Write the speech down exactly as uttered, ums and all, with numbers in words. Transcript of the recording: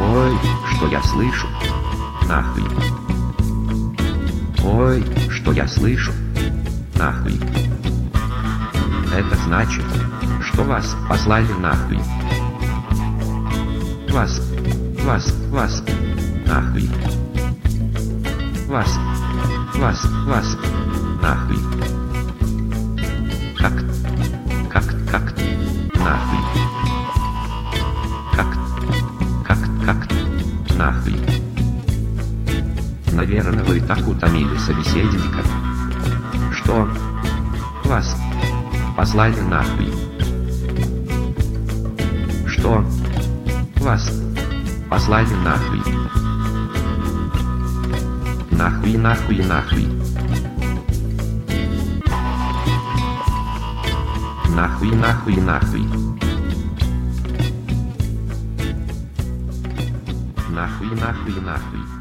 Ой, что я слышу? Нахуй. Ой, что я слышу? Нахуй. Это значит, что вас послали нахуй. Вас, вас, вас, нахуй. Вас, вас, вас, нахуй. Как, как, как, нахуй. Как, как, как, нахуй. Наверное, вы так утомили собеседника, что вас послали нахуй. Что вас послали нахуй. Нахуй, нахуй, нахуй. Нахуй, нахуй, нахуй. Нахуй, нахуй, нахуй.